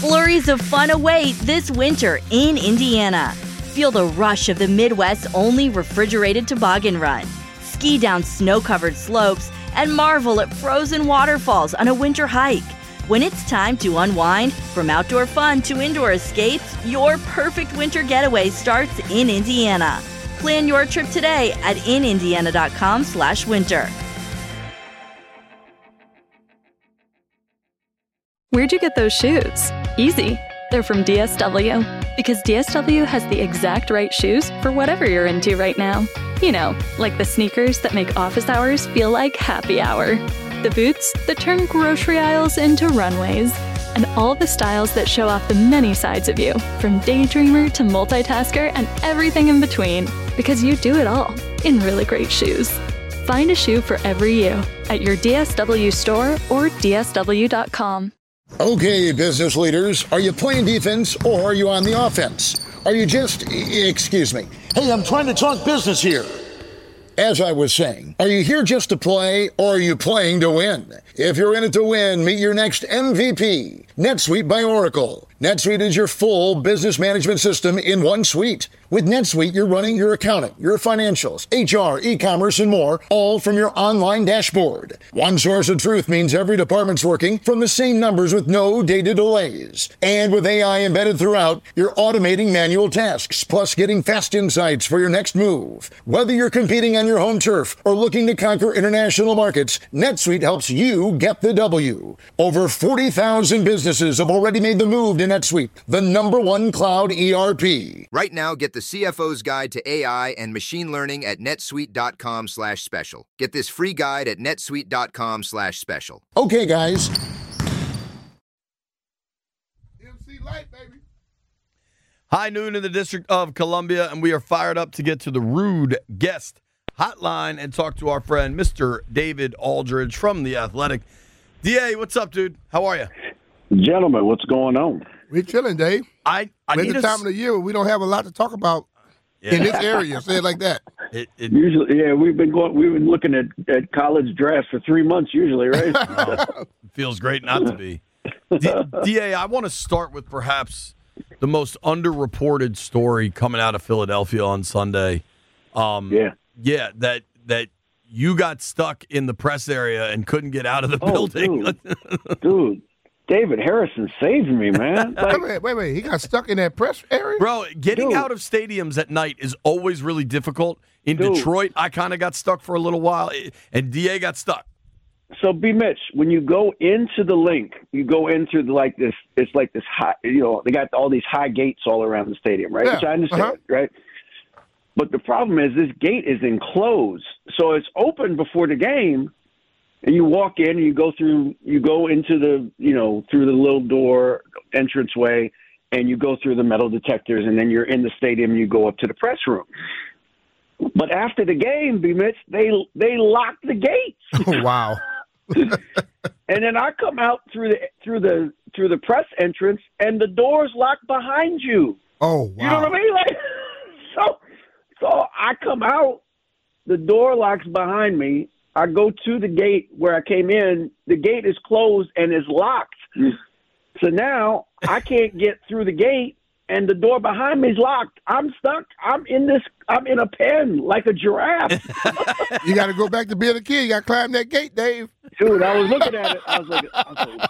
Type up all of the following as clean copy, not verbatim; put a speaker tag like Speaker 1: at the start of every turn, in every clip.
Speaker 1: Flurries of fun await this winter in Indiana. Feel the rush of the Midwest's only refrigerated toboggan run. Ski down snow-covered slopes and marvel at frozen waterfalls on a winter hike. When it's time to unwind, from outdoor fun to indoor escapes, your perfect winter getaway starts in Indiana. Plan your trip today at inindiana.com/winter.
Speaker 2: Where'd you get those shoes? Easy. They're from DSW. Because DSW has the exact right shoes for whatever you're into right now. You know, like the sneakers that make office hours feel like happy hour. The boots that turn grocery aisles into runways. And all the styles that show off the many sides of you, from daydreamer to multitasker and everything in between. Because you do it all in really great shoes. Find a shoe for every you at your DSW store or DSW.com.
Speaker 3: Okay, business leaders, are you playing defense or are you on the offense? Are you just, excuse me.
Speaker 4: Hey, I'm trying to talk business here.
Speaker 3: As I was saying, are you here just to play or are you playing to win? If you're in it to win, meet your next MVP, NetSuite by Oracle. NetSuite is your full business management system in one suite. With NetSuite, you're running your accounting, your financials, HR, e-commerce, and more, all from your online dashboard. One source of truth means every department's working from the same numbers with no data delays. And with AI embedded throughout, you're automating manual tasks, plus getting fast insights for your next move. Whether you're competing on your home turf or looking to conquer international markets, NetSuite helps you get the W. Over 40,000 businesses have already made the move to NetSuite, the #1 cloud ERP.
Speaker 5: Right now, get the CFO's Guide to AI and Machine Learning at netsuite.com/special. Get this free guide at netsuite.com/special.
Speaker 3: Okay, guys.
Speaker 4: MC Light, baby.
Speaker 6: High noon in the District of Columbia, and we are fired up to get to the Rude Guest Hotline and talk to our friend, Mr. David Aldridge from The Athletic. DA, what's up, dude? How are you?
Speaker 7: Gentlemen, what's going on?
Speaker 4: We're chilling, Dave.
Speaker 6: I
Speaker 4: It's
Speaker 6: need
Speaker 4: the time of the year where we don't have a lot to talk about in this area. Say it like that.
Speaker 7: Usually, yeah, we've been looking at college drafts for 3 months usually, right?
Speaker 6: It feels great not to be. DA, I want to start with perhaps the most underreported story coming out of Philadelphia on Sunday. Yeah, that you got stuck in the press area and couldn't get out of the building.
Speaker 7: Dude, David Harrison saved me, man. Like,
Speaker 4: wait. He got stuck in that press area?
Speaker 6: Bro, getting out of stadiums at night is always really difficult. In Detroit, I kind of got stuck for a little while, and DA got stuck.
Speaker 7: So, Mitch, when you go into the link, you go into like this, it's like this high, they got all these high gates all around the stadium, right?
Speaker 4: Yeah.
Speaker 7: Which I understand, right? But the problem is this gate is enclosed. So it's open before the game, and you walk in and you go into the, through the little door entranceway, and you go through the metal detectors, and then you're in the stadium and you go up to the press room. But after the game, Mitch, they locked the gates.
Speaker 4: Oh, wow.
Speaker 7: And then I come out through the press entrance, and the door's locked behind you.
Speaker 4: Oh, wow.
Speaker 7: You know what I mean? Like, so I come out, the door locks behind me. I go to the gate where I came in. The gate is closed and is locked. So now I can't get through the gate, and the door behind me is locked. I'm stuck. I'm in a pen like a giraffe.
Speaker 4: You got to go back to being a kid. You got to climb that gate, Dave.
Speaker 7: Dude, I was looking at it. I was like,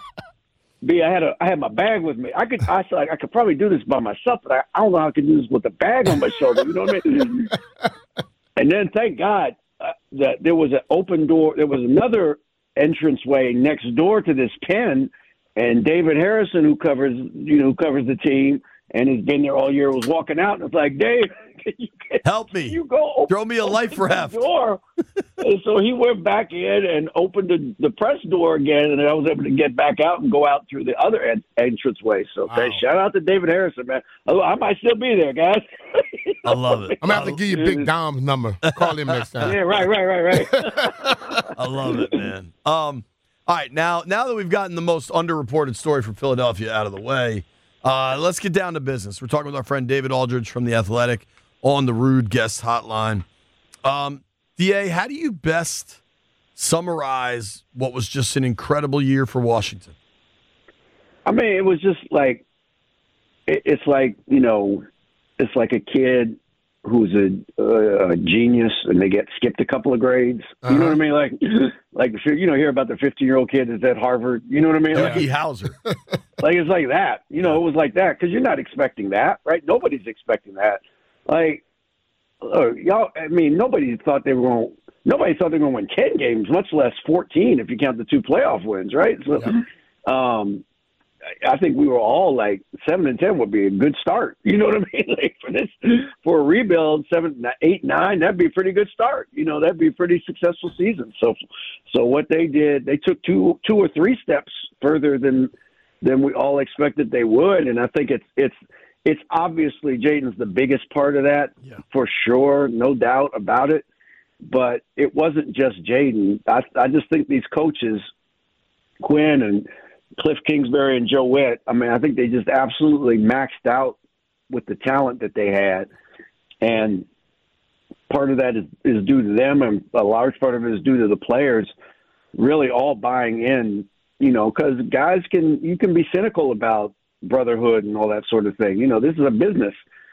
Speaker 7: B, I had my bag with me. I could probably do this by myself, but I don't know how I could do this with a bag on my shoulder. You know what I mean? And then thank God that there was an open door. There was another entranceway next door to this pen, and David Harrison, who covers the team and has been there all year, was walking out, and it's like, Dave,
Speaker 6: help me.
Speaker 7: You go
Speaker 6: throw me a life raft.
Speaker 7: Door. And so he went back in and opened the press door again, and I was able to get back out and go out through the other entranceway. So shout out to David Harrison, man. I might still be there, guys.
Speaker 6: I love it.
Speaker 4: I'm going to have to give you Big Dom's number. Call him next time.
Speaker 7: Yeah, right.
Speaker 6: I love it, man. All right, now that we've gotten the most underreported story from Philadelphia out of the way, let's get down to business. We're talking with our friend David Aldridge from The Athletic on the Rude Guest Hotline. DA, how do you best summarize what was just an incredible year for Washington?
Speaker 7: I mean, it was just like it's like it's like a kid who's a genius and they get skipped a couple of grades. You know what I mean? Like hear about the 15-year-old kid that's at Harvard. You know what I mean?
Speaker 6: Like Hauser.
Speaker 7: Like it's like that. It was like that because you're not expecting that, right? Nobody's expecting that. Like, y'all. I mean, nobody thought they were going to win 10 games, much less 14 if you count the 2 playoff wins, right? So, I think we were all like 7-10 would be a good start. You know what I mean? Like for a rebuild, 7, 8, 9, that'd be a pretty good start. That'd be a pretty successful season. So what they did, they took two or three steps further than we all expected they would, and I think it's obviously Jaden's the biggest part of that for sure, no doubt about it. But it wasn't just Jaden. I just think these coaches, Quinn and Cliff Kingsbury and Joe Witt, I mean, I think they just absolutely maxed out with the talent that they had. And part of that is due to them, and a large part of it is due to the players really all buying in, because guys you can be cynical about brotherhood and all that sort of thing. This is a business.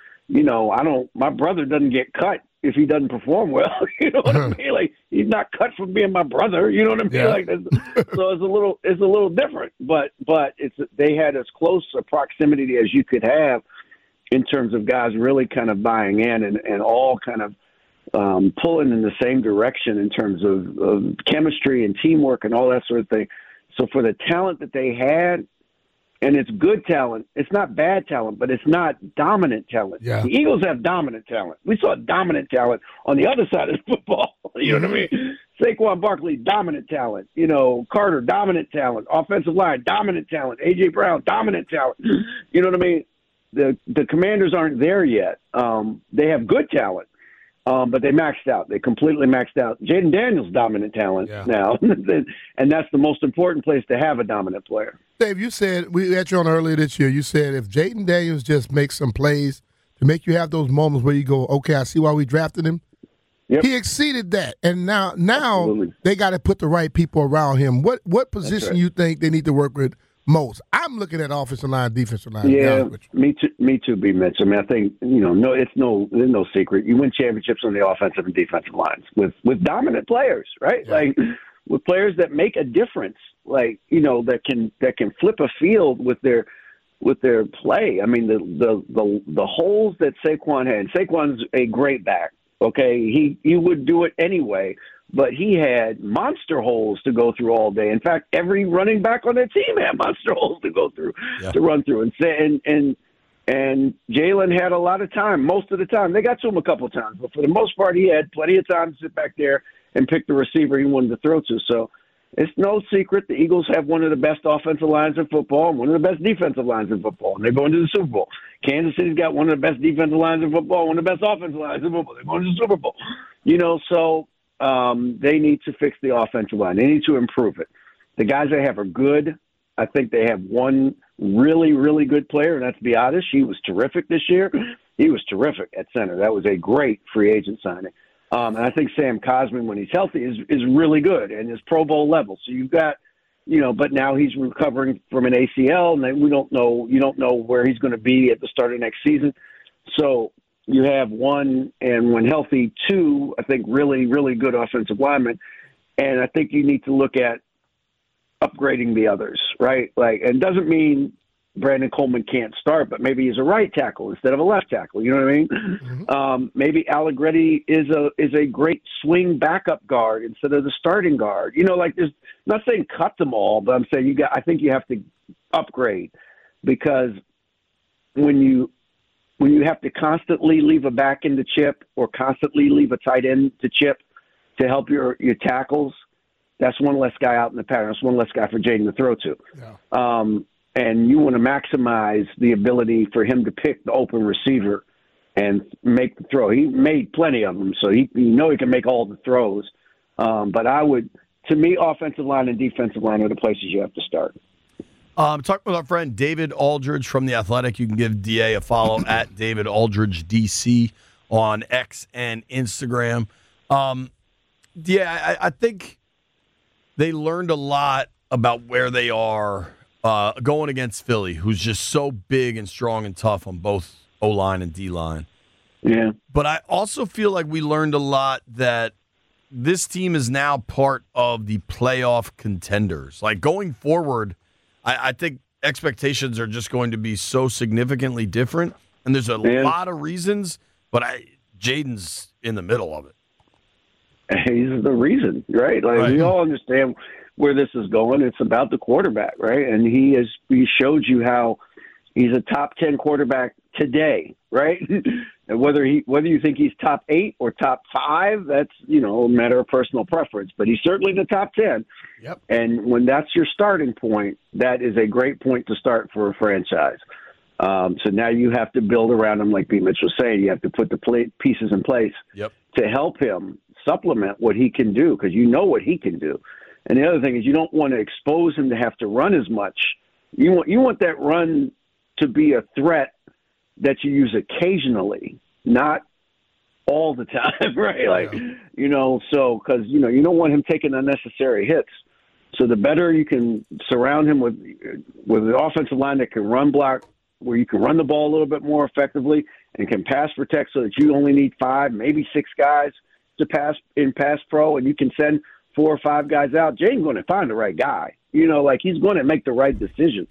Speaker 7: My brother doesn't get cut if he doesn't perform well. You know what I mean? Like, he's not cut from being my brother. You know what I mean?
Speaker 4: Yeah.
Speaker 7: Like, so it's a little different. But they had as close a proximity as you could have in terms of guys really kind of buying in and all kind of pulling in the same direction in terms of chemistry and teamwork and all that sort of thing. So for the talent that they had, and it's good talent. It's not bad talent, but it's not dominant talent.
Speaker 4: Yeah.
Speaker 7: The Eagles have dominant talent. We saw dominant talent on the other side of the football. You know what I mean? Saquon Barkley, dominant talent. Carter, dominant talent. Offensive line, dominant talent. A.J. Brown, dominant talent. You know what I mean? The Commanders aren't there yet. They have good talent, but they maxed out. They completely maxed out. Jaden Daniels, dominant talent now. And that's the most important place to have a dominant player.
Speaker 4: Dave, you said, we had you on earlier this year, you said if Jaden Daniels just makes some plays to make you have those moments where you go, okay, I see why we drafted him. Yep. He exceeded that. And now Absolutely. They got to put the right people around him. What position you think they need to work with most? I'm looking at offensive line, defensive line.
Speaker 7: Yeah, me too, B. Mitch. I mean, I think, there's no secret. You win championships on the offensive and defensive lines with dominant players, right? Yeah. Like, with players that make a difference, like, that can flip a field with their play. I mean, the holes that Saquon had. Saquon's a great back. Okay, he would do it anyway, but he had monster holes to go through all day. In fact, every running back on their team had monster holes to go through, to run through. And Jalen had a lot of time, most of the time. They got to him a couple of times, but for the most part, he had plenty of time to sit back there and pick the receiver he wanted to throw to. So it's no secret the Eagles have one of the best offensive lines in football and one of the best defensive lines in football, and they're going to the Super Bowl. Kansas City's got one of the best defensive lines in football, one of the best offensive lines in football. They're going to the Super Bowl. So they need to fix the offensive line. They need to improve it. The guys they have are good. I think they have one really, really good player, and that's Biadasz. He was terrific this year. He was terrific at center. That was a great free agent signing. And I think Sam Cosman, when he's healthy, is really good and is Pro Bowl level. So you've got, but now he's recovering from an ACL, and you don't know where he's going to be at the start of next season. So you have one, and when healthy, two, I think really, really good offensive linemen. And I think you need to look at upgrading the others, right? Like, and doesn't mean Brandon Coleman can't start, but maybe he's a right tackle instead of a left tackle. You know what I mean? Mm-hmm. Maybe Allegretti is a great swing backup guard instead of the starting guard. There's not saying cut them all, but I'm saying I think you have to upgrade, because when you have to constantly leave a back in the chip or constantly leave a tight end to chip to help your tackles, that's one less guy out in the pattern. That's one less guy for Jaden to throw to. Yeah. And you want to maximize the ability for him to pick the open receiver and make the throw. He made plenty of them, so he can make all the throws. But to me, offensive line and defensive line are the places you have to start.
Speaker 6: Talking with our friend David Aldridge from The Athletic. You can give DA a follow at David Aldridge DC on X and Instagram. I think they learned a lot about where they are going against Philly, who's just so big and strong and tough on both O-line and D-line.
Speaker 7: Yeah.
Speaker 6: But I also feel like we learned a lot that this team is now part of the playoff contenders. Like, going forward, I think expectations are just going to be so significantly different, and there's a lot of reasons, but Jaden's in the middle of it.
Speaker 7: He's the reason, right? Like, we all understand where this is going. It's about the quarterback, right? And he showed you how he's a top 10 quarterback today, right? And whether you think he's top 8 or top 5, that's, a matter of personal preference. But he's certainly the top 10.
Speaker 6: Yep.
Speaker 7: And when that's your starting point, that is a great point to start for a franchise. So now you have to build around him, like B. Mitch was saying. You have to put the pieces in place to help him supplement what he can do, because you know what he can do. And the other thing is, you don't want to expose him to have to run as much. You want that run to be a threat that you use occasionally, not all the time, right? Like, so because, you don't want him taking unnecessary hits. So the better you can surround him with the offensive line that can run block, where you can run the ball a little bit more effectively and can pass protect, so that you only need 5, maybe 6 guys to pass pro, and you can send 4 or 5 guys out. Jaden's going to find the right guy. He's going to make the right decision.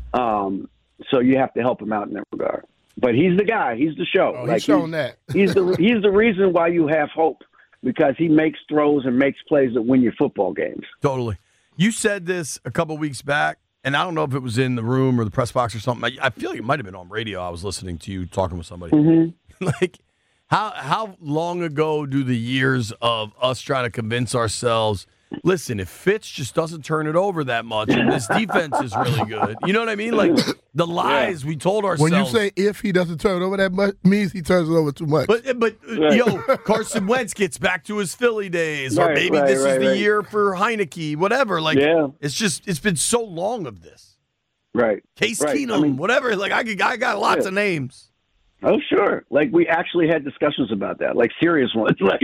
Speaker 7: So you have to help him out in that regard. But he's the guy. He's the show.
Speaker 4: He's shown that.
Speaker 7: he's the reason why you have hope, because he makes throws and makes plays that win your football games.
Speaker 6: Totally. You said this a couple weeks back, and I don't know if it was in the room or the press box or something. I feel like it might have been on radio. I was listening to you talking with somebody.
Speaker 7: Mm-hmm.
Speaker 6: Like, how long ago do the years of us trying to convince ourselves, listen, if Fitz just doesn't turn it over that much and this defense is really good, you know what I mean? Like, the lies we told ourselves.
Speaker 4: When you say if he doesn't turn it over that much, means he turns it over too much.
Speaker 6: But Carson Wentz gets back to his Philly days, or maybe this is the year for Heineke, whatever. Like, it's been so long of this.
Speaker 7: Right.
Speaker 6: Case Keenum, whatever. Like, I got lots of names.
Speaker 7: Oh, sure. Like, we actually had discussions about that, like serious ones. Like,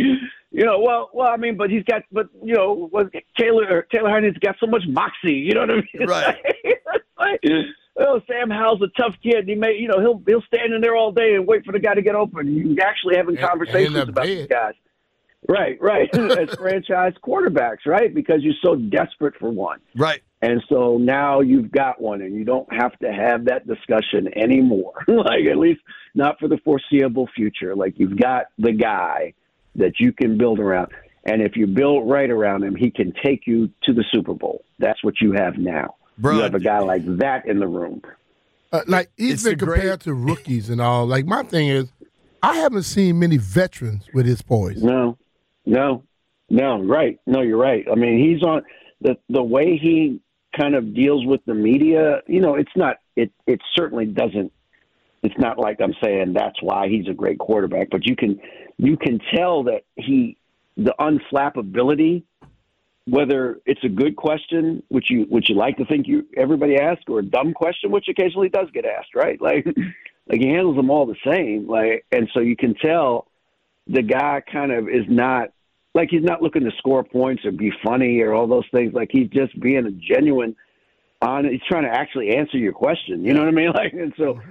Speaker 7: but he's got, Taylor Heineke's got so much moxie, you know what I mean?
Speaker 6: Right.
Speaker 7: Sam Howell's a tough kid. He may, he'll stand in there all day and wait for the guy to get open. You're actually having conversations about these guys. Right. As franchise quarterbacks, right? Because you're so desperate for one.
Speaker 6: Right.
Speaker 7: And so now you've got one, and you don't have to have that discussion anymore. Like, at least not for the foreseeable future. Like, you've got the guy that you can build around. And if you build right around him, he can take you to the Super Bowl. That's what you have now.
Speaker 6: Bro,
Speaker 7: you have a guy like that in the room.
Speaker 4: He's been compared to rookies and all. Like, my thing is, I haven't seen many veterans with his poise.
Speaker 7: No, right. No, you're right. I mean, he's on the way he kind of deals with the media. It certainly doesn't. It's not like I'm saying that's why he's a great quarterback, but you can tell that the unflappability, whether it's a good question, which you like to think everybody asks, or a dumb question, which occasionally does get asked, right? Like he handles them all the same. Like, and so you can tell the guy kind of is not, like, he's not looking to score points or be funny or all those things. Like, he's just being a genuine he's trying to actually answer your question. You know what I mean? Like, and so,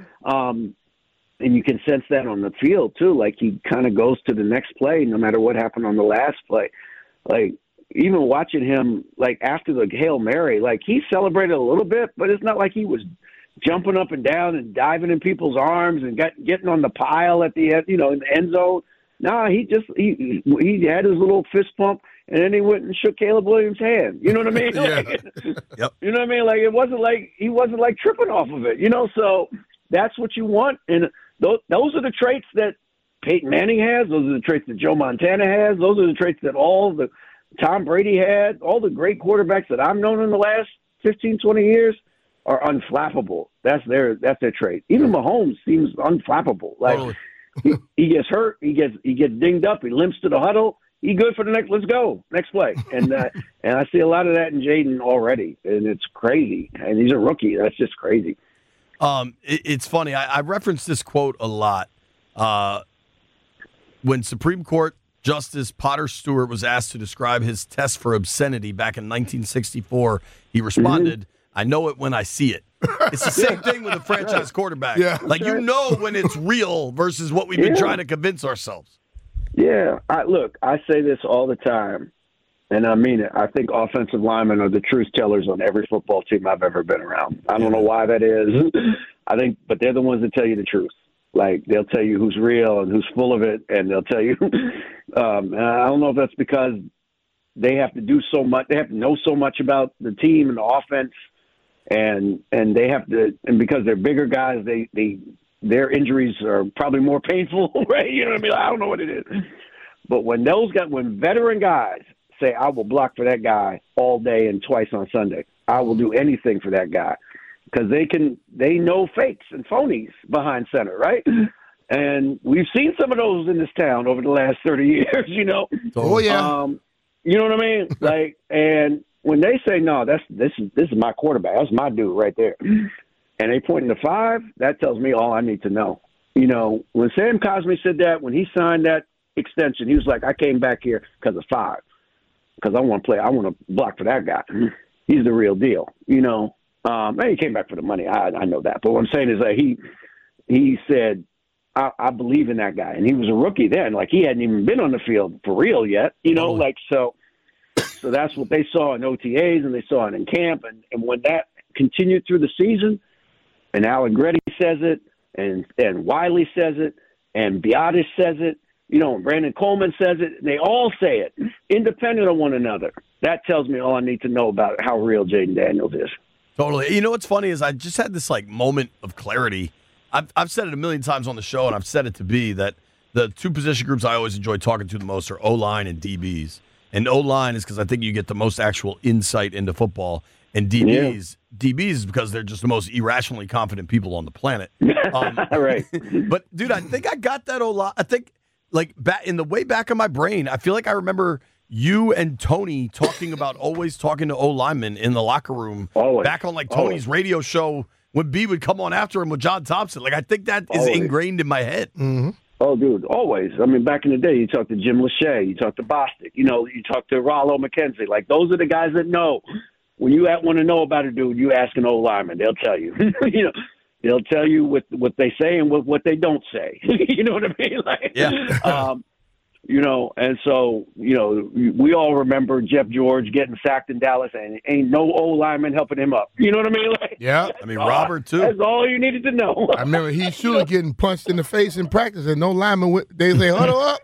Speaker 7: and you can sense that on the field too. Like, he kind of goes to the next play, no matter what happened on the last play. Like, even watching him, like, after the Hail Mary, like, he celebrated a little bit, but it's not like he was jumping up and down and diving in people's arms and getting on the pile at the end, in the end zone. No, he had his little fist pump, and then he went and shook Caleb Williams' hand. You know what I mean?
Speaker 6: Yep.
Speaker 7: You know what I mean? Like, it wasn't like he wasn't like tripping off of it. So that's what you want, and those are the traits that Peyton Manning has. Those are the traits that Joe Montana has. Those are the traits that all the Tom Brady had. All the great quarterbacks that I've known in the last 15, 20 years are unflappable. That's their trait. Even Mahomes seems unflappable. Like,
Speaker 6: totally.
Speaker 7: he gets hurt, he gets dinged up, he limps to the huddle. He good for the next. Let's go next play. And and I see a lot of that in Jaden already, and it's crazy. And he's a rookie. That's just crazy.
Speaker 6: It's funny. I reference this quote a lot. When Supreme Court Justice Potter Stewart was asked to describe his test for obscenity back in 1964, he responded, I know it when I see it. It's the same thing with a franchise quarterback.
Speaker 4: Yeah.
Speaker 6: Like, you know when it's real versus what we've been trying to convince ourselves.
Speaker 7: Yeah. I say this all the time, and I mean it. I think offensive linemen are the truth tellers on every football team I've ever been around. I don't know why that is. But they're the ones that tell you the truth. Like, they'll tell you who's real and who's full of it, and they'll tell you. And I don't know if that's because they have to do so much. They have to know so much about the team and the offense, and they have to. And because they're bigger guys, their injuries are probably more painful, right? You know what I mean? I don't know what it is. But when veteran guys say, I will block for that guy all day and twice on Sunday, I will do anything for that guy, because they know fakes and phonies behind center, right? And we've seen some of those in this town over the last 30 years, you know?
Speaker 4: Oh, yeah.
Speaker 7: You know what I mean? Like, and when they say, no, this is my quarterback, that's my dude right there, and they point to 5, that tells me all I need to know. You know, when Sam Cosmi said that, when he signed that extension, he was like, I came back here because of 5, because I want to block for that guy. He's the real deal, you know. And he came back for the money. I know that. But what I'm saying is that he said, I believe in that guy. And he was a rookie then. Like, he hadn't even been on the field for real yet, you know, like, so that's what they saw in OTAs, and they saw it in camp. And when that continued through the season, and Alan Grady says it, and Wiley says it, and Biadasz says it, you know, and Brandon Coleman says it, and they all say it, independent of one another. That tells me all I need to know about how real Jayden Daniels is.
Speaker 6: Totally. You know what's funny is I just had this like moment of clarity. I've said it a million times on the show, and I've said it to be that the 2 position groups I always enjoy talking to the most are O-line and DBs. And O-line is because I think you get the most actual insight into football. And DBs is because they're just the most irrationally confident people on the planet.
Speaker 7: Right.
Speaker 6: But, dude, I think I got that O-line. I think, like, in the way back of my brain, I feel like I remember you and Tony always talking to O-linemen in the locker room.
Speaker 7: Always.
Speaker 6: Back on, like, Tony's radio show when B would come on after him with John Thompson. Like, I think that is ingrained in my head.
Speaker 4: Mm-hmm.
Speaker 7: Oh, dude, always. I mean, back in the day, you talk to Jim Lachey, you talk to Bostic, you know, you talk to Rollo McKenzie. Like, those are the guys that know. When you want to know about a dude, you ask an O-lineman. They'll tell you. You know, they'll tell you what they say and what they don't say. You know what I mean? Like,
Speaker 6: yeah.
Speaker 7: You know, and so, you know, we all remember Jeff George getting sacked in Dallas, and ain't no O-lineman helping him up. You know what I mean? Like,
Speaker 4: yeah.
Speaker 6: I mean, Robert, too.
Speaker 7: That's all you needed to know.
Speaker 4: I remember Heath Shuler getting punched in the face in practice, and no lineman, they say, huddle up.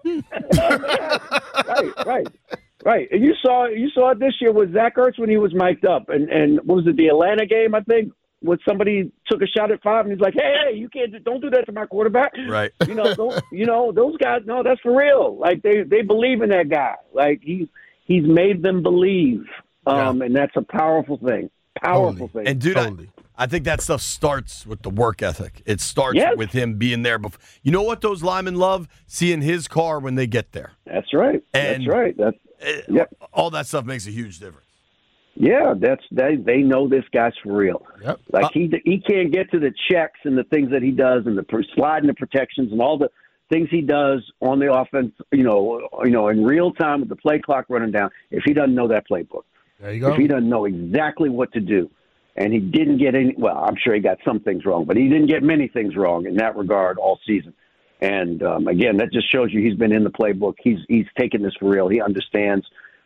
Speaker 4: Right. And you saw it this year with Zach Ertz when he was mic'd up. And what was it, the Atlanta game, I think? When somebody took a shot at 5 and he's like, hey, you don't do that to my quarterback.
Speaker 6: Right.
Speaker 7: You know, those guys, no, that's for real. Like, they believe in that guy. Like, he's made them believe. And that's a powerful thing. Powerful thing.
Speaker 6: And, dude, I think that stuff starts with the work ethic. It starts with him being there. Before. You know what those linemen love? Seeing his car when they get there.
Speaker 7: That's right.
Speaker 6: And
Speaker 7: that's right.
Speaker 6: All that stuff makes a huge difference.
Speaker 7: Yeah, they know this guy's for real.
Speaker 4: Yep.
Speaker 7: Like, he can't get to the checks and the things that he does and the sliding the protections and all the things he does on the offense, you know, in real time with the play clock running down, if he doesn't know that playbook.
Speaker 4: There you go.
Speaker 7: If he doesn't know exactly what to do. And he didn't get well, I'm sure he got some things wrong, but he didn't get many things wrong in that regard all season. And, again, that just shows you he's been in the playbook. He's taken this for real. He understands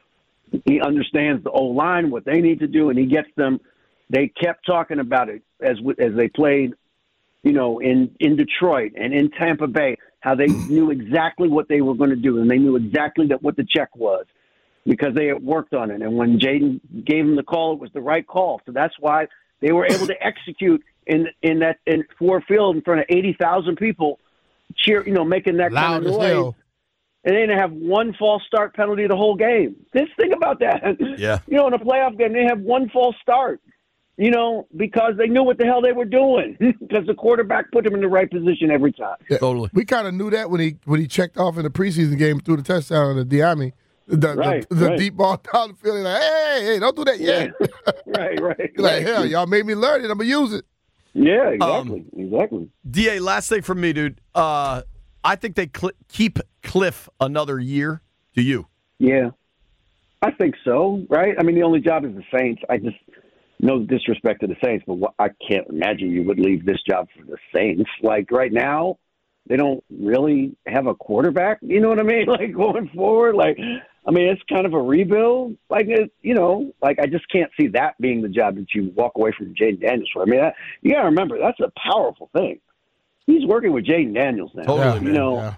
Speaker 7: the O-line, what they need to do, and he gets them. They kept talking about it as they played, you know, in Detroit and in Tampa Bay, how they knew exactly what they were going to do, and they knew exactly what the check was because they had worked on it. And when Jayden gave them the call, it was the right call. So that's why they were able to execute in Ford Field in front of 80,000 people, making that
Speaker 4: loud
Speaker 7: kind of noise. And they didn't have one false start penalty the whole game. Just think about that.
Speaker 6: Yeah.
Speaker 7: You know, in a playoff game, they have one false start, you know, because they knew what the hell they were doing because the quarterback put them in the right position every time.
Speaker 4: Yeah.
Speaker 6: Totally.
Speaker 4: We kind of knew that when he checked off in the preseason game through the touchdown to Diami. The deep ball down the field. Like, hey, don't do that yet.
Speaker 7: Right.
Speaker 4: Like, hell, y'all made me learn it. I'm going to use it.
Speaker 7: Yeah, exactly.
Speaker 6: DA, last thing from me, dude. I think they keep Cliff another year. Do you?
Speaker 7: Yeah, I think so. Right? I mean, the only job is the Saints. no disrespect to the Saints, but I can't imagine you would leave this job for the Saints. Like right now, they don't really have a quarterback. You know what I mean? Like going forward, like, I mean, it's kind of a rebuild. Like, you know, like I just can't see that being the job that you walk away from Jayden Daniels for. I mean, you got to remember, that's a powerful thing. He's working with Jayden Daniels now.
Speaker 6: Totally,
Speaker 7: you know,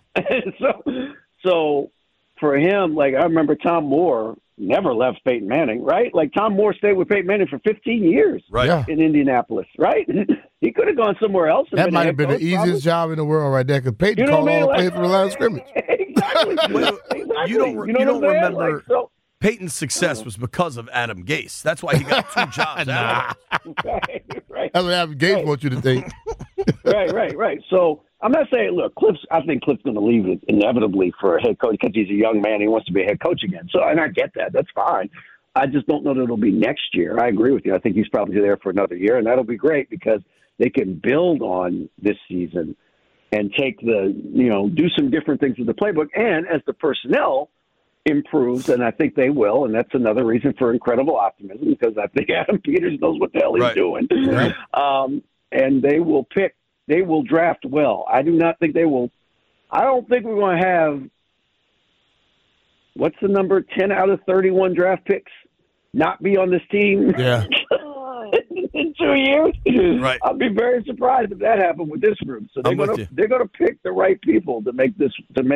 Speaker 7: so for him, like I remember Tom Moore never left Peyton Manning, right? Like Tom Moore stayed with Peyton Manning for 15 years in Indianapolis, right? He could have gone somewhere else.
Speaker 4: That might have been the easiest job in the world right there because Peyton called all the plays for the line of scrimmage.
Speaker 7: Exactly.
Speaker 6: You don't remember Peyton's success was because of Adam Gase. That's why he got 2 jobs.
Speaker 7: Right.
Speaker 4: That's what Adam Gase wants you to think.
Speaker 7: Right. So I'm not saying, look, I think Cliff's going to leave it inevitably for a head coach because he's a young man. He wants to be a head coach again. So, and I get that. That's fine. I just don't know that it'll be next year. I agree with you. I think he's probably there for another year, and that'll be great because they can build on this season and take do some different things with the playbook. And as the personnel improves, and I think they will, and that's another reason for incredible optimism because I think Adam Peters knows what the hell he's doing.
Speaker 4: Right.
Speaker 7: And they will draft well. I do not think they will. I don't think we're going to have, what's the number, 10 out of 31 draft picks not be on this team in 2 years.
Speaker 6: Right.
Speaker 7: I'd be very surprised if that happened with this group. So they're going to pick the right people to make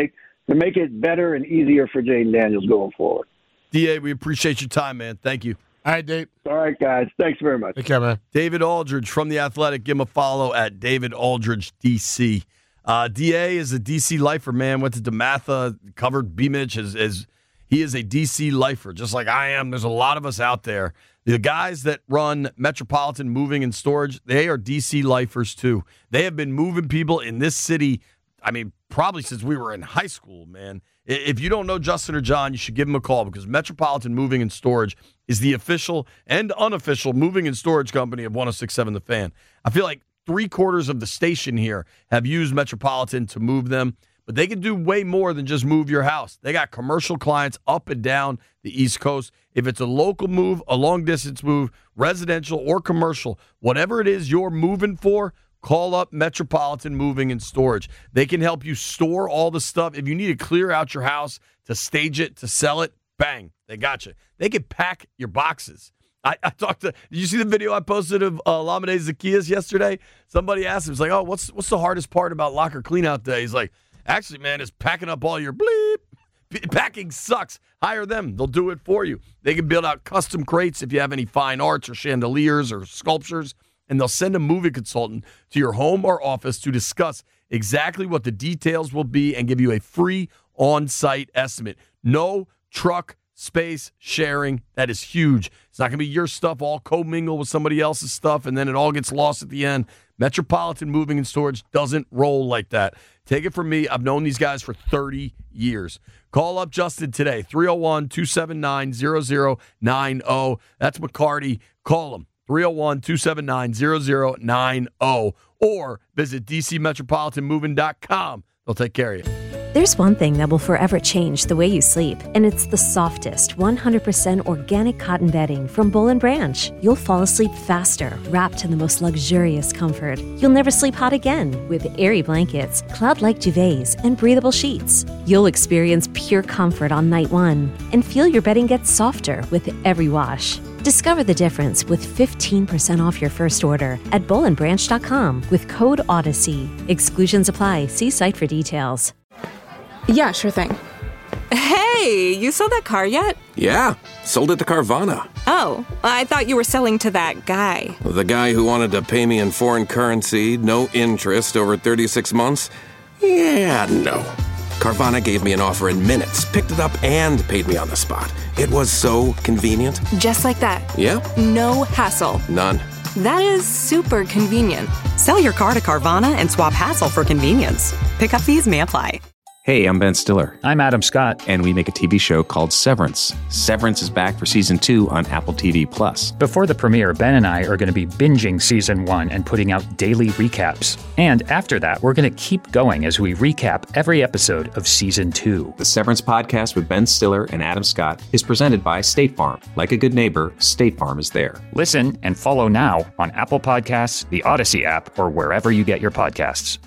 Speaker 7: it better and easier for Jayden Daniels going forward.
Speaker 6: DA, we appreciate your time, man. Thank you.
Speaker 4: All right, Dave.
Speaker 7: All right, guys. Thanks very much.
Speaker 4: Take care, man.
Speaker 6: David Aldridge from The Athletic. Give him a follow at David Aldridge, DC. DA is a DC lifer, man. Went to DeMatha, covered B-Mitch. He is a DC lifer, just like I am. There's a lot of us out there. The guys that run Metropolitan Moving and Storage, they are DC lifers, too. They have been moving people in this city, I mean, probably since we were in high school, man. If you don't know Justin or John, you should give them a call because Metropolitan Moving and Storage is the official and unofficial moving and storage company of 106.7 The Fan. I feel like 3/4 of the station here have used Metropolitan to move them, but they can do way more than just move your house. They got commercial clients up and down the East Coast. If it's a local move, a long-distance move, residential or commercial, whatever it is you're moving for, call up Metropolitan Moving and Storage. They can help you store all the stuff. If you need to clear out your house, to stage it, to sell it, bang, they got you. They can pack your boxes. I talked to, did you see the video I posted of Lamine Zacchaeus yesterday? Somebody asked him, it's like, oh, what's the hardest part about locker cleanout day? He's like, actually, man, it's packing up all your bleep. Packing sucks. Hire them. They'll do it for you. They can build out custom crates if you have any fine arts or chandeliers or sculptures. And they'll send a moving consultant to your home or office to discuss exactly what the details will be and give you a free on-site estimate. No truck space sharing. That is huge. It's not going to be your stuff all commingled with somebody else's stuff, and then it all gets lost at the end. Metropolitan Moving and Storage doesn't roll like that. Take it from me. I've known these guys for 30 years. Call up Justin today, 301-279-0090. That's McCarty. Call him. 301-279-0090 or visit DCMetropolitanMoving.com. They'll take care of you.
Speaker 8: There's one thing that will forever change the way you sleep, and it's the softest 100% organic cotton bedding from Boll & Branch. You'll fall asleep faster, wrapped in the most luxurious comfort. You'll never sleep hot again with airy blankets, cloud-like duvets, and breathable sheets. You'll experience pure comfort on night one and feel your bedding gets softer with every wash. Discover the difference with 15% off your first order at bollandbranch.com with code Odyssey. Exclusions apply. See site for details.
Speaker 9: Yeah, sure thing. Hey, you sold that car yet?
Speaker 10: Yeah, sold it to Carvana.
Speaker 9: Oh, I thought you were selling to that guy.
Speaker 10: The guy who wanted to pay me in foreign currency, no interest, over 36 months? Yeah, no. Carvana gave me an offer in minutes, picked it up, and paid me on the spot. It was so convenient.
Speaker 9: Just like that?
Speaker 10: Yeah.
Speaker 9: No hassle.
Speaker 10: None.
Speaker 9: That is super convenient. Sell your car to Carvana and swap hassle for convenience. Pickup fees may apply.
Speaker 10: Hey, I'm Ben Stiller.
Speaker 11: I'm Adam Scott.
Speaker 10: And we make a TV show called Severance. Severance is back for season 2 on Apple TV+.
Speaker 11: Before the premiere, Ben and I are going to be binging season 1 and putting out daily recaps. And after that, we're going to keep going as we recap every episode of season 2.
Speaker 10: The Severance podcast with Ben Stiller and Adam Scott is presented by State Farm. Like a good neighbor, State Farm is there.
Speaker 11: Listen and follow now on Apple Podcasts, the Odyssey app, or wherever you get your podcasts.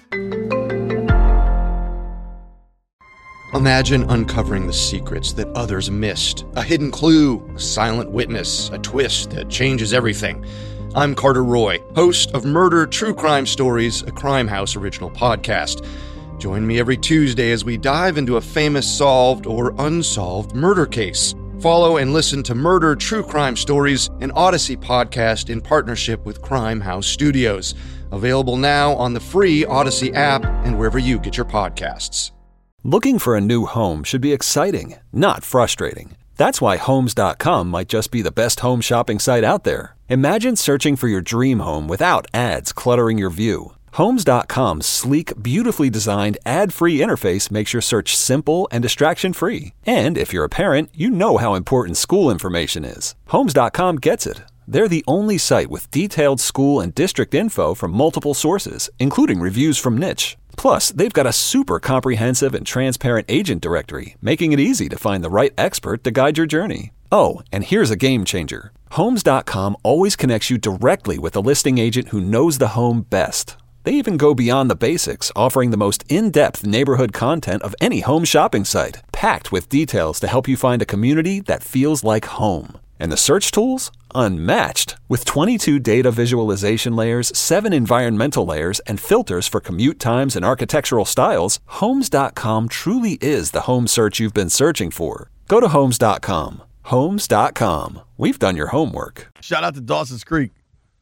Speaker 12: Imagine uncovering the secrets that others missed. A hidden clue, a silent witness, a twist that changes everything. I'm Carter Roy, host of Murder True Crime Stories, a Crime House original podcast. Join me every Tuesday as we dive into a famous solved or unsolved murder case. Follow and listen to Murder True Crime Stories, an Odyssey podcast in partnership with Crime House Studios. Available now on the free Odyssey app and wherever you get your podcasts.
Speaker 13: Looking for a new home should be exciting, not frustrating. That's why Homes.com might just be the best home shopping site out there. Imagine searching for your dream home without ads cluttering your view. Homes.com's sleek, beautifully designed, ad-free interface makes your search simple and distraction-free. And if you're a parent, you know how important school information is. Homes.com gets it. They're the only site with detailed school and district info from multiple sources, including reviews from Niche. Plus, they've got a super comprehensive and transparent agent directory, making it easy to find the right expert to guide your journey. Oh, and here's a game changer. Homes.com always connects you directly with a listing agent who knows the home best. They even go beyond the basics, offering the most in-depth neighborhood content of any home shopping site, packed with details to help you find a community that feels like home. And the search tools? Unmatched. With 22 data visualization layers, 7 environmental layers, and filters for commute times and architectural styles, Homes.com truly is the home search you've been searching for. Go to Homes.com. Homes.com. We've done your homework.
Speaker 6: Shout out to Dawson's Creek.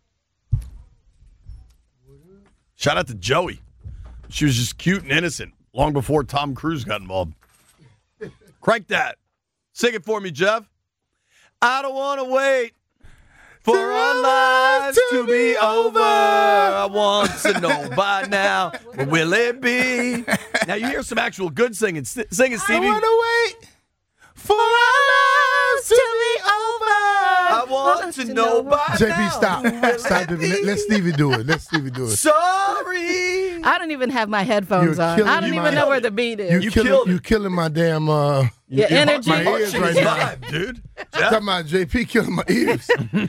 Speaker 6: Shout out to Joey. She was just cute and innocent long before Tom Cruise got involved. Crank that. Sing it for me, Jeff. I don't want to wait for our lives to be over. I want to know by now, where will it be? Now you hear some actual good singing. Sing it, Stevie.
Speaker 4: I want to wait for our lives to be over.
Speaker 6: I want to know by
Speaker 4: JP,
Speaker 6: now.
Speaker 4: stop. Let Stevie do it.
Speaker 6: Sorry.
Speaker 14: I don't even have my headphones on. I don't even know where the beat is.
Speaker 4: You killing my damn
Speaker 14: energy.
Speaker 4: My ears right now,
Speaker 6: dude.
Speaker 4: Talking about JP killing my ears.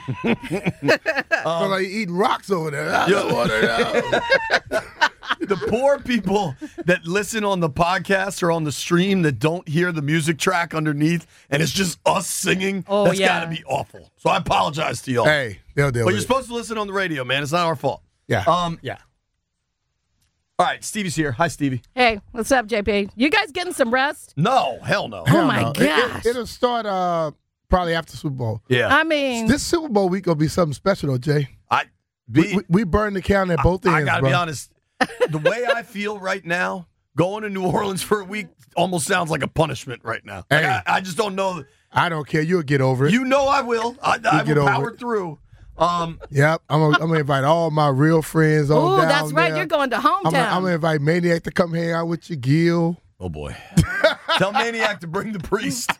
Speaker 4: So like eating rocks over there. I don't want to know.
Speaker 6: The poor people that listen on the podcast or on the stream that don't hear the music track underneath, and it's just us singing.
Speaker 14: Oh,
Speaker 6: that's
Speaker 14: yeah.
Speaker 6: got to be awful. So I apologize to y'all.
Speaker 4: Hey, they'll deal
Speaker 6: but
Speaker 4: with
Speaker 6: you're
Speaker 4: it.
Speaker 6: supposed to listen on the radio, man. It's not our fault.
Speaker 4: Yeah.
Speaker 6: Yeah. All right, Stevie's here. Hi, Stevie.
Speaker 14: Hey, what's up, JP? You guys getting some rest?
Speaker 6: No, hell no.
Speaker 14: Oh, my gosh.
Speaker 4: It'll start probably after Super Bowl.
Speaker 6: Yeah.
Speaker 14: I mean,
Speaker 4: This Super Bowl week will be something special, though, Jay. We burn the count at both ends,
Speaker 6: I got to
Speaker 4: bro.
Speaker 6: be honest. The way I feel right now, going to New Orleans for a week almost sounds like a punishment right now. Like,
Speaker 4: Hey.
Speaker 6: I just don't know.
Speaker 4: I don't care. You'll get over it.
Speaker 6: You know I will. I
Speaker 4: get
Speaker 6: will
Speaker 4: over
Speaker 6: power
Speaker 4: it.
Speaker 6: through.
Speaker 4: Yep. I'm gonna invite all my real friends on
Speaker 14: ooh,
Speaker 4: down
Speaker 14: that's right.
Speaker 4: there.
Speaker 14: You're going to hometown.
Speaker 4: I'm gonna invite Maniac to come hang out with you, Gil.
Speaker 6: Oh, boy. Tell Maniac to bring the priest.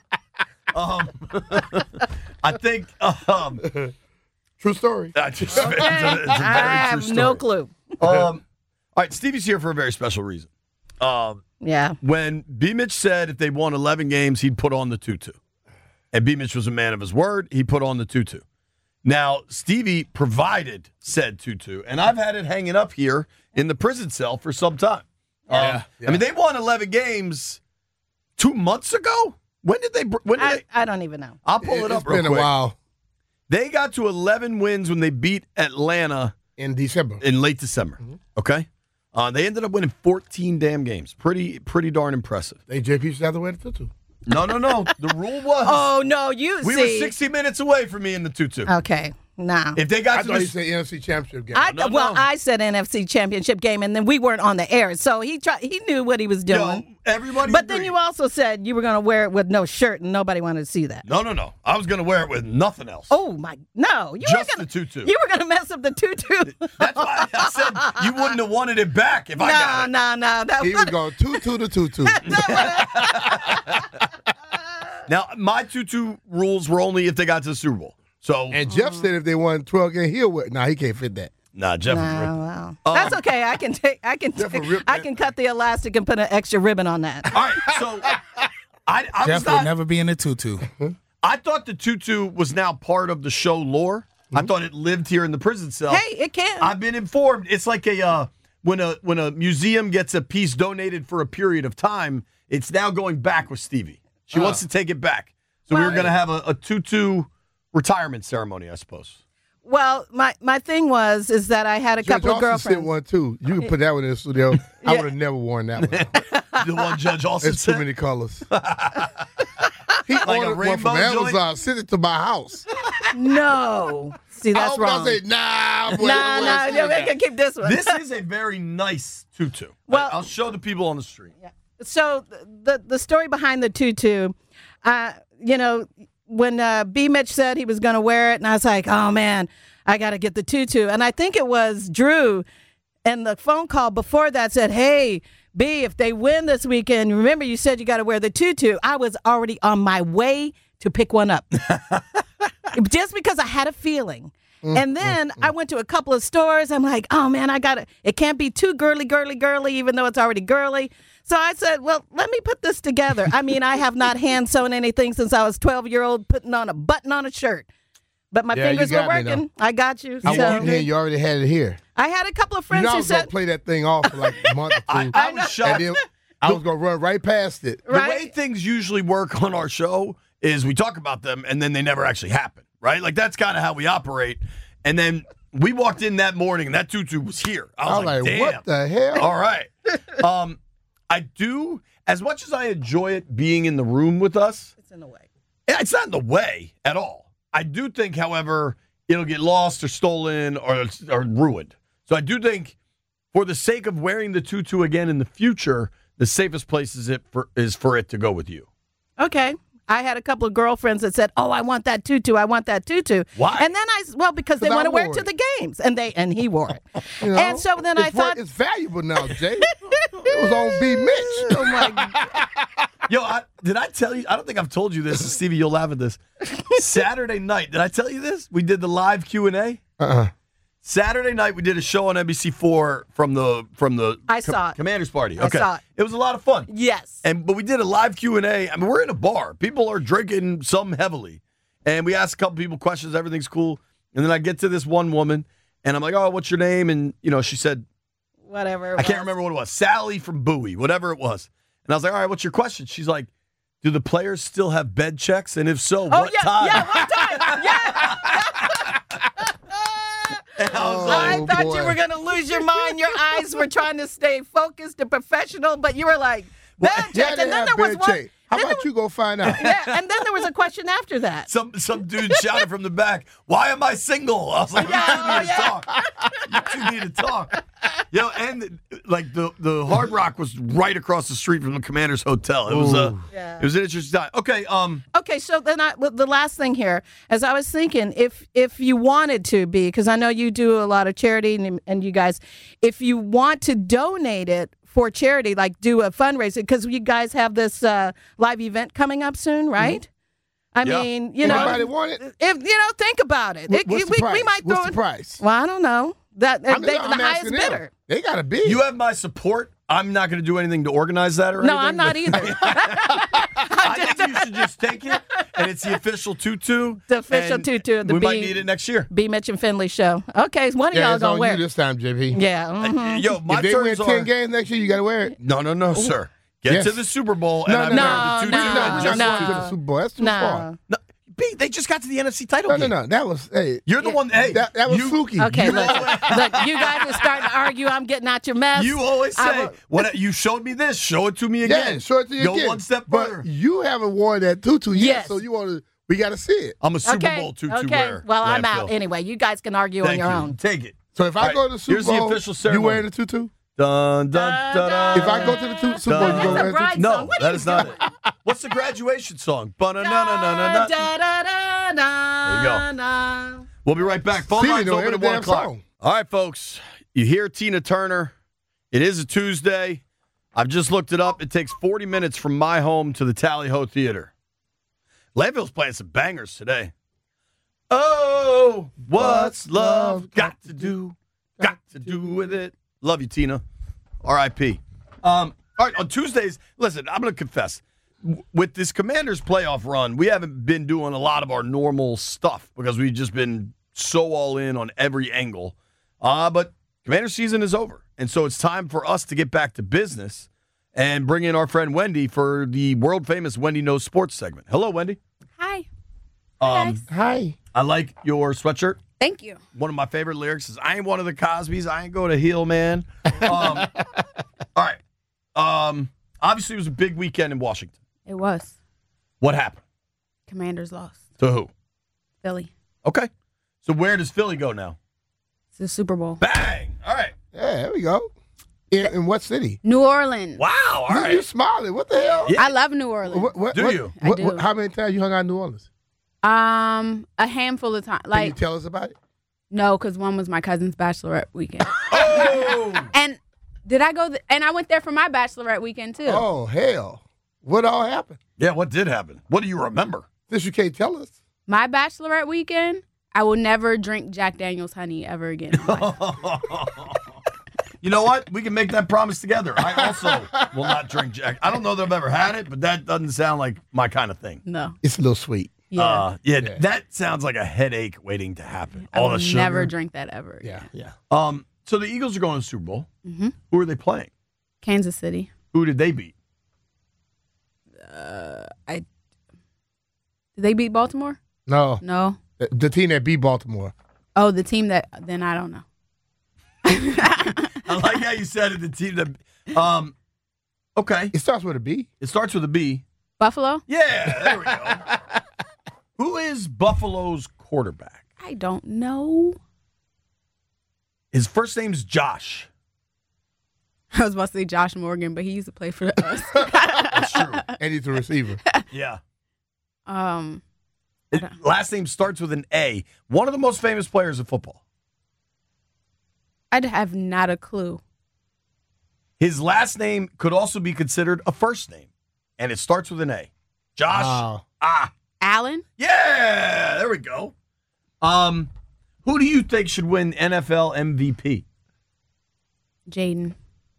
Speaker 6: I think...
Speaker 4: True story.
Speaker 6: It's a very
Speaker 14: I have
Speaker 6: true story.
Speaker 14: no clue.
Speaker 6: All right, Stevie's here for a very special reason.
Speaker 14: Yeah.
Speaker 6: When B. Mitch said if they won 11 games, he'd put on the 2-2. And B. Mitch was a man of his word. He put on the 2-2. Now, Stevie provided said 2-2, and I've had it hanging up here in the prison cell for some time. I mean, they won 11 games 2 months ago? When did they?
Speaker 14: I don't even know.
Speaker 6: I'll pull it up real quick.
Speaker 4: It's been a while.
Speaker 6: They got to 11 wins when they beat Atlanta
Speaker 4: in December.
Speaker 6: In late December. Mm-hmm. Okay? They ended up winning 14 damn games. Pretty darn impressive.
Speaker 4: Hey, JP should have to win it too.
Speaker 6: No. The rule was.
Speaker 14: Oh, no,
Speaker 6: we were 60 minutes away from me in the 2-2.
Speaker 14: Okay. No.
Speaker 6: If they got
Speaker 4: I
Speaker 6: to
Speaker 4: thought you said NFC Championship game.
Speaker 14: I said NFC Championship game, and then we weren't on the air, so he knew what he was doing.
Speaker 6: Everybody
Speaker 14: But
Speaker 6: agreed.
Speaker 14: then you also said you were going to wear it with no shirt, and nobody wanted to see that.
Speaker 6: No. I was going to wear it with nothing else.
Speaker 14: Oh my! No,
Speaker 6: Just the 2-2.
Speaker 14: You were going to mess up the 2-2.
Speaker 6: That's why I said You wouldn't have wanted it back if I got it.
Speaker 14: No.
Speaker 4: He was going tutu to tutu.
Speaker 6: Now, my tutu rules were only if they got to the Super Bowl.
Speaker 4: And Jeff said if they won 12 games, he'll wear. Nah, he can't fit that.
Speaker 6: Nah, Jeff is ripped.
Speaker 14: Wow. That's okay. I can cut the elastic and put an extra ribbon on that.
Speaker 6: All right, so I
Speaker 15: Jeff would never be in a tutu.
Speaker 6: I thought the tutu was now part of the show lore. I thought it lived here in the prison cell.
Speaker 14: Hey, it can.
Speaker 6: I've been informed. It's like when a museum gets a piece donated for a period of time, it's now going back with Stevie. She wants to take it back. So we were going to have a tutu retirement ceremony, I suppose.
Speaker 14: Well, my thing is that I had a couple of girlfriends.
Speaker 4: Sent one too. You can put that one in the studio. I would have never worn that one.
Speaker 6: The one Judge Austin
Speaker 4: It's
Speaker 6: said?
Speaker 4: too many colors. He
Speaker 6: Like a
Speaker 4: ordered one
Speaker 6: rainbow
Speaker 4: from Amazon. Sent it to my house.
Speaker 14: No. See, that's wrong.
Speaker 4: I say, nah.
Speaker 14: We can keep this one.
Speaker 6: This is a very nice tutu.
Speaker 14: Well,
Speaker 6: I'll show the people on the street.
Speaker 14: Yeah. So the story behind the tutu, when B. Mitch said he was going to wear it, and I was like, oh, man, I got to get the tutu. And I think it was Drew, and the phone call before that said, hey, B, if they win this weekend, remember you said you got to wear the tutu. I was already on my way to pick one up just because I had a feeling. And then I went to a couple of stores. I'm like, oh, man, it can't be too girly, even though it's already girly. So I said, well, let me put this together. I mean, I have not hand sewn anything since I was 12-year-old putting on a button on a shirt. But my fingers were working. I got you.
Speaker 4: I walked in, you already had it here.
Speaker 14: I had a couple of friends who said,
Speaker 4: going to play that thing off for like a month or two.
Speaker 6: I was shocked.
Speaker 4: And then I was going to run right past it.
Speaker 6: The way things usually work on our show is we talk about them and then they never actually happen, right? Like that's kind of how we operate. And then we walked in that morning and that tutu was here. I was like, damn.
Speaker 4: What the hell?
Speaker 6: All right. I do, as much as I enjoy it being in the room with us.
Speaker 14: It's in the way.
Speaker 6: It's not in the way at all. I do think, however, it'll get lost or stolen or ruined. So I do think for the sake of wearing the tutu again in the future, the safest place is for it to go with you.
Speaker 14: Okay. I had a couple of girlfriends that said, "Oh, I want that tutu. I want that tutu."
Speaker 6: Why?
Speaker 14: And then because they want to wear it to the games, and he wore it. And so then I thought
Speaker 4: it's valuable now, Jay. It was on B. Mitch.
Speaker 14: Oh my God.
Speaker 6: Yo, did I tell you? I don't think I've told you this, Stevie. You'll laugh at this. Saturday night, did I tell you this? We did the live Q&A. Saturday night, we did a show on NBC4 from the
Speaker 14: I saw it.
Speaker 6: Commanders Party.
Speaker 14: I saw it.
Speaker 6: It was a lot of fun.
Speaker 14: Yes.
Speaker 6: But we did a live Q&A. I mean, we're in a bar. People are drinking some heavily. And we asked a couple people questions. Everything's cool. And then I get to this one woman, and I'm like, oh, what's your name? And, she said,
Speaker 14: whatever.
Speaker 6: I can't remember what it was. Sally from Bowie, whatever it was. And I was like, all right, what's your question? She's like, do the players still have bed checks? And if so, what time?
Speaker 14: Yeah, what time? Yeah.
Speaker 6: And I
Speaker 14: thought you were going to lose your mind. Your eyes were trying to stay focused and professional, but you were like, bed check. And then there was one.
Speaker 4: How about you go find out?
Speaker 14: Yeah, and then there was a question after that.
Speaker 6: Some dude shouted from the back, why am I single? I was like, you two need to talk. And like the Hard Rock was right across the street from the Commander's Hotel. It was it was an interesting time. Okay.
Speaker 14: Okay, so then the last thing here, as I was thinking, if you wanted to be, because I know you do a lot of charity and you guys, if you want to donate it for charity, like do a fundraiser, because you guys have this live event coming up soon, right? I mean,
Speaker 4: anybody want it?
Speaker 14: If think about it.
Speaker 4: What's the price?
Speaker 14: We might throw
Speaker 4: What's the price?
Speaker 14: Well, I don't know.
Speaker 4: I'm
Speaker 14: the highest bidder.
Speaker 4: They got to be.
Speaker 6: You have my support. I'm not going to do anything to organize that or anything.
Speaker 14: No, I'm not either.
Speaker 6: I think you should just take it, and it's the official tutu.
Speaker 14: The official tutu of the
Speaker 6: we might need it next year.
Speaker 14: B. Mitch and Finley show. Okay, one of y'all going to wear it.
Speaker 4: This time, JP.
Speaker 14: Yeah.
Speaker 6: Yo, my
Speaker 4: if they win
Speaker 6: turns
Speaker 4: 10 games next year, you got to wear it.
Speaker 6: No, sir. Get to the Super Bowl, and I'm wearing the tutu.
Speaker 4: To the Super Bowl. That's too far.
Speaker 6: No. B, they just got to the NFC title game.
Speaker 4: No. That was, hey.
Speaker 6: You're the one, hey.
Speaker 4: That was fluky.
Speaker 14: Okay, look, you guys are starting to argue. I'm getting out your mess.
Speaker 6: You always say, you showed me this, show it to me again.
Speaker 4: Yeah, show it to you again.
Speaker 6: Go one step further.
Speaker 4: But you haven't worn that tutu yet, so we got to see it.
Speaker 6: I'm a Super Bowl tutu wearer.
Speaker 14: Well, I'm out anyway. You guys can argue on your own.
Speaker 6: Take it.
Speaker 4: So if I go to the Super Bowl,
Speaker 6: here's the official ceremony.
Speaker 4: You wearing the tutu?
Speaker 6: Dun, dun, dun, dun.
Speaker 4: If I go to the Super Bowl, you going to wear the tutu?
Speaker 6: No, that is not it. What's the graduation song? Ba-na-na-na-na-na. There you go. We'll be right back. Phone lines open at 1 o'clock. All right, folks. You hear Tina Turner. It is a Tuesday. I've just looked it up. It takes 40 minutes from my home to the Tally Ho Theater. Landfill's playing some bangers today. Oh, what's love got to do? Got to do with it. Love you, Tina. R.I.P. All right, on Tuesdays, listen, I'm going to confess. With this Commanders playoff run, we haven't been doing a lot of our normal stuff because we've just been so all in on every angle. But Commander season is over, and so it's time for us to get back to business and bring in our friend Wendy for the world-famous Wendy Knows Sports segment. Hello, Wendy.
Speaker 15: Hi.
Speaker 4: Hi.
Speaker 6: I like your sweatshirt.
Speaker 15: Thank you.
Speaker 6: One of my favorite lyrics is, I ain't one of the Cosbys. I ain't go to Hill, man. All right. Obviously, it was a big weekend in Washington.
Speaker 15: It was.
Speaker 6: What happened?
Speaker 15: Commanders lost.
Speaker 6: To who?
Speaker 15: Philly.
Speaker 6: Okay. So where does Philly go now?
Speaker 15: It's the Super Bowl.
Speaker 6: Bang! All right.
Speaker 4: Yeah, there we go. In what city?
Speaker 15: New Orleans.
Speaker 6: Wow. All right.
Speaker 4: You smiling. What the hell?
Speaker 15: I love New Orleans.
Speaker 4: I do. How many times you hung out in New Orleans?
Speaker 15: A handful of times.
Speaker 4: Can you tell us about it?
Speaker 15: No, because one was my cousin's bachelorette weekend.
Speaker 6: Oh!
Speaker 15: And did I go? And I went there for my bachelorette weekend, too.
Speaker 4: Oh, hell. What all happened?
Speaker 6: Yeah, what did happen? What do you remember?
Speaker 4: This you can't tell us.
Speaker 15: My bachelorette weekend, I will never drink Jack Daniel's honey ever again.
Speaker 6: You know what? We can make that promise together. I also will not drink Jack. I don't know that I've ever had it, but that doesn't sound like my kind of thing.
Speaker 15: No.
Speaker 4: It's a little sweet.
Speaker 15: Yeah.
Speaker 6: That sounds like a headache waiting to happen.
Speaker 15: I
Speaker 6: All
Speaker 15: will
Speaker 6: the sugar.
Speaker 15: never drink that ever again.
Speaker 4: Yeah.
Speaker 6: So the Eagles are going to the Super Bowl.
Speaker 15: Mm-hmm.
Speaker 6: Who are they playing?
Speaker 15: Kansas City.
Speaker 6: Who did they beat?
Speaker 15: Did they beat Baltimore?
Speaker 4: No.
Speaker 15: No.
Speaker 4: The team that beat Baltimore.
Speaker 15: Oh, the team that, then I don't know.
Speaker 6: I like how you said it, the team that, okay.
Speaker 4: It starts with a B.
Speaker 6: It starts with a B.
Speaker 15: Buffalo?
Speaker 6: Yeah, there we go. Who is Buffalo's quarterback?
Speaker 15: I don't know.
Speaker 6: His first name's Josh.
Speaker 15: I was about to say Josh Morgan, but he used to play for us.
Speaker 6: That's true.
Speaker 4: And he's a receiver.
Speaker 6: Yeah.
Speaker 15: His
Speaker 6: last name starts with an A. One of the most famous players of football.
Speaker 15: I'd have not a clue.
Speaker 6: His last name could also be considered a first name, and it starts with an A. Josh.
Speaker 15: Allen?
Speaker 6: Yeah, there we go. Who do you think should win NFL MVP?
Speaker 15: Jaden.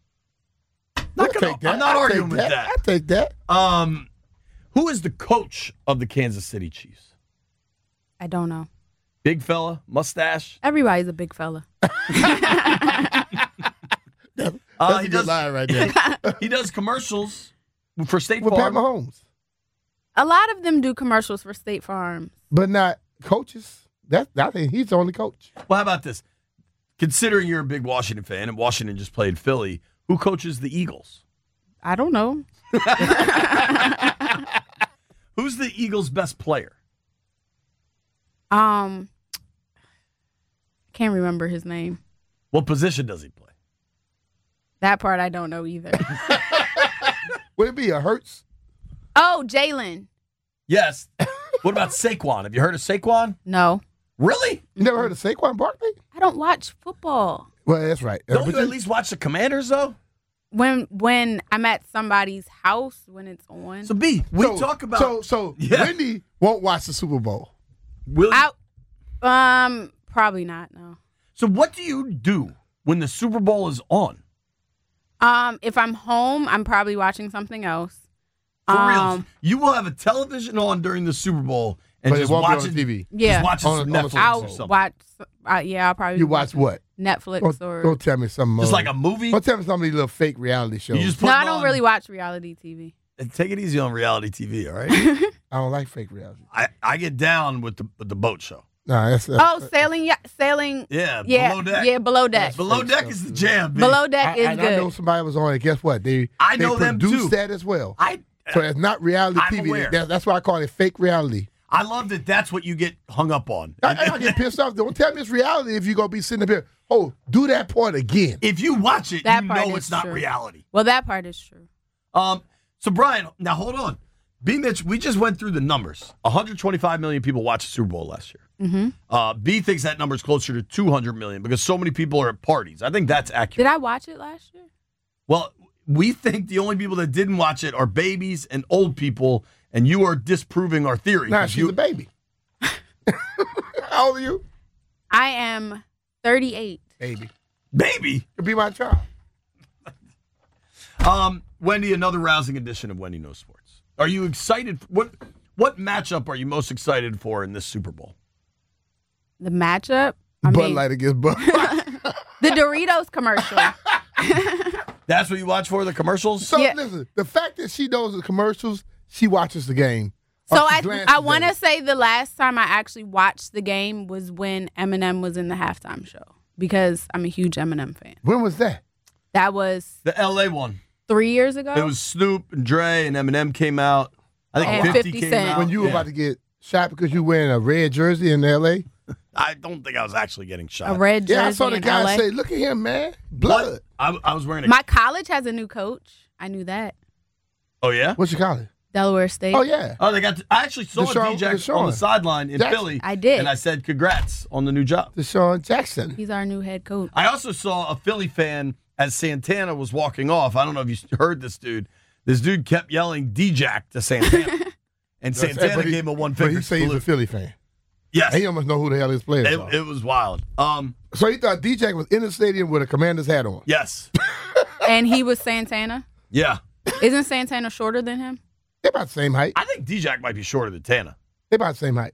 Speaker 6: I'm not arguing with that.
Speaker 4: I'll take that.
Speaker 6: Who is the coach of the Kansas City Chiefs?
Speaker 15: I don't know.
Speaker 6: Big fella, mustache.
Speaker 15: Everybody's a big fella.
Speaker 4: That's a good line right there.
Speaker 6: He does commercials for State
Speaker 4: With
Speaker 6: Farm.
Speaker 4: Pat Mahomes.
Speaker 15: A lot of them do commercials for State Farm.
Speaker 4: But not coaches. I think he's the only coach.
Speaker 6: Well, how about this? Considering you're a big Washington fan and Washington just played Philly, who coaches the Eagles?
Speaker 15: I don't know.
Speaker 6: Who's the Eagles' best player?
Speaker 15: I can't remember his name.
Speaker 6: What position does he play?
Speaker 15: That part I don't know either.
Speaker 4: Would it be a Hurts?
Speaker 15: Oh, Jalen.
Speaker 6: Yes. What about Saquon? Have you heard of Saquon?
Speaker 15: No.
Speaker 6: Really?
Speaker 4: You never heard of Saquon Barkley?
Speaker 15: I don't watch football.
Speaker 4: Well, that's right.
Speaker 6: Don't you at least watch the Commanders, though?
Speaker 15: When I'm at somebody's house when it's on.
Speaker 6: So, B, we talk about...
Speaker 4: So Wendy won't watch the Super Bowl.
Speaker 6: Will you?
Speaker 15: Probably not, no.
Speaker 6: So what do you do when the Super Bowl is on?
Speaker 15: If I'm home, I'm probably watching something else.
Speaker 6: For real, you will have a television on during the Super Bowl and
Speaker 4: But it
Speaker 6: just
Speaker 4: won't be
Speaker 6: watch
Speaker 4: on
Speaker 6: it.
Speaker 4: TV.
Speaker 15: Yeah.
Speaker 6: Just watch
Speaker 4: On
Speaker 6: some
Speaker 4: a- on a-
Speaker 6: Netflix or
Speaker 15: I'll
Speaker 6: something.
Speaker 15: watch. I'll probably.
Speaker 4: You watch what?
Speaker 15: Netflix or.
Speaker 4: Don't tell me something.
Speaker 6: Just like a movie?
Speaker 4: Don't tell me some of these little fake reality shows.
Speaker 6: You just put
Speaker 15: No,
Speaker 6: it
Speaker 15: I don't
Speaker 6: on.
Speaker 15: really watch reality TV.
Speaker 6: Take it easy on reality TV, all right?
Speaker 4: I don't like fake reality.
Speaker 6: I get down with the boat show.
Speaker 4: No, that's
Speaker 15: Sailing.
Speaker 6: Yeah,
Speaker 15: Yeah,
Speaker 6: Below Deck.
Speaker 15: yeah, Below Deck.
Speaker 6: Below Deck is the jam, baby.
Speaker 15: Below Deck is
Speaker 4: I
Speaker 15: good.
Speaker 4: know somebody was on it. Guess what? They
Speaker 6: know them
Speaker 4: produced
Speaker 6: too.
Speaker 4: that as well.
Speaker 6: So
Speaker 4: it's not reality
Speaker 6: I'm
Speaker 4: TV.
Speaker 6: aware.
Speaker 4: That's why I call it fake reality.
Speaker 6: I love that that's what you get hung up on.
Speaker 4: I get pissed off. Don't tell me it's reality if you're going to be sitting up here. Oh, do that part again.
Speaker 6: If you watch it,
Speaker 15: That
Speaker 6: you
Speaker 15: part
Speaker 6: know
Speaker 15: is
Speaker 6: it's not
Speaker 15: true.
Speaker 6: reality.
Speaker 15: Well, that part is true.
Speaker 6: So, Brian, now hold on. B. Mitch, we just went through the numbers. 125 million people watched the Super Bowl last year.
Speaker 15: Mm-hmm.
Speaker 6: B thinks that number's closer to 200 million because so many people are at parties. I think that's accurate.
Speaker 15: Did I watch it last year?
Speaker 6: Well, we think the only people that didn't watch it are babies and old people, and you are disproving our theory.
Speaker 4: Nah, she's a baby. How old are you?
Speaker 15: I am 38.
Speaker 6: Baby?
Speaker 4: Could be my child.
Speaker 6: Wendy, another rousing edition of Wendy Knows Sports. Are you excited? What matchup are you most excited for in this Super Bowl?
Speaker 15: The matchup?
Speaker 4: Bud Light against Bud Light.
Speaker 15: The Doritos commercial.
Speaker 6: That's what you watch for, the commercials?
Speaker 4: So listen, the fact that she knows the commercials, she watches the game.
Speaker 15: So I want to say the last time I actually watched the game was when Eminem was in the halftime show because I'm a huge Eminem fan.
Speaker 4: When was that?
Speaker 15: That was
Speaker 6: the LA one.
Speaker 15: 3 years ago.
Speaker 6: It was Snoop and Dre and Eminem came out. I think 50 came out.
Speaker 4: When you were about to get shot because you wearing a red jersey in L.A.?
Speaker 6: I don't think I was actually getting shot.
Speaker 15: A red jersey.
Speaker 4: Yeah, I saw the
Speaker 15: in
Speaker 4: guy
Speaker 15: LA.
Speaker 4: say, "Look at him, man, blood."
Speaker 6: I was wearing
Speaker 15: My college has a new coach. I knew that.
Speaker 6: Oh yeah?
Speaker 4: What's your college?
Speaker 15: Delaware State.
Speaker 4: Oh yeah.
Speaker 6: Oh, they got. I actually saw DJax on the sideline in
Speaker 4: Jackson.
Speaker 6: Philly.
Speaker 15: I did.
Speaker 6: And I said, "Congrats on the new job."
Speaker 4: Deshaun Jackson.
Speaker 15: He's our new head coach.
Speaker 6: I also saw a Philly fan as Santana was walking off. I don't know if you heard this dude. This dude kept yelling D-Jack to Santana. And Santana gave him a one finger
Speaker 4: But he say he's a Philly fan.
Speaker 6: Yes.
Speaker 4: And he almost know who the hell his players are.
Speaker 6: It was wild.
Speaker 4: So he thought D-Jack was in the stadium with a Commander's hat on.
Speaker 6: Yes.
Speaker 15: And he was Santana?
Speaker 6: Yeah.
Speaker 15: Isn't Santana shorter than him?
Speaker 4: They're about the same height.
Speaker 6: I think D-Jack might be shorter than Tana.
Speaker 4: They're about the same height.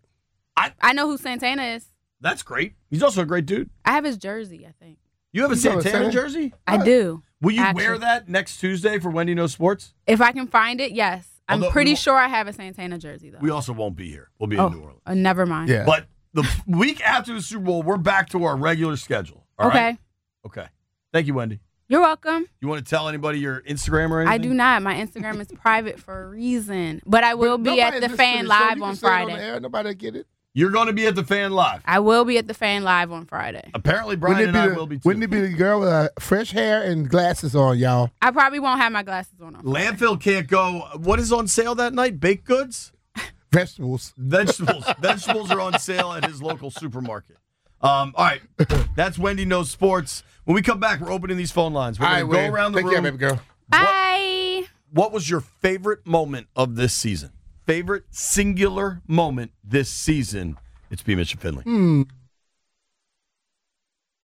Speaker 15: I know who Santana is.
Speaker 6: That's great. He's also a great dude.
Speaker 15: I have his jersey, I think.
Speaker 6: You have a Santana jersey?
Speaker 15: I do.
Speaker 6: Will you
Speaker 15: actually.
Speaker 6: wear that next Tuesday for Wendy Knows Sports?
Speaker 15: If I can find it, yes. I'm
Speaker 6: Although
Speaker 15: pretty sure I have a Santana jersey, though.
Speaker 6: We also won't be here. We'll be in New Orleans.
Speaker 15: Never mind.
Speaker 4: Yeah.
Speaker 6: But the week after the Super Bowl, we're back to our regular schedule. All
Speaker 15: Okay.
Speaker 6: right? Okay. Thank you, Wendy.
Speaker 15: You're welcome.
Speaker 6: You want to tell anybody your Instagram or anything?
Speaker 15: I do not. My Instagram is private for a reason. But I will be at the Fan Live on Friday.
Speaker 4: Nobody get it.
Speaker 6: You're going to be at the Fan Live.
Speaker 15: I will be at the Fan Live on Friday.
Speaker 6: Apparently, Brian and I will be too.
Speaker 4: Wouldn't it be the girl with fresh hair and glasses on, y'all?
Speaker 15: I probably won't have my glasses on.
Speaker 6: Landfill can't go. What is on sale that night? Baked goods?
Speaker 4: Vegetables.
Speaker 6: Vegetables are on sale at his local supermarket. All right. That's Wendy Knows Sports. When we come back, we're opening these phone lines. We're going to go around the room.
Speaker 4: Take care, baby girl.
Speaker 15: Bye.
Speaker 6: What was your favorite moment of this season? Favorite singular moment this season? It's B. Mitch and Finley.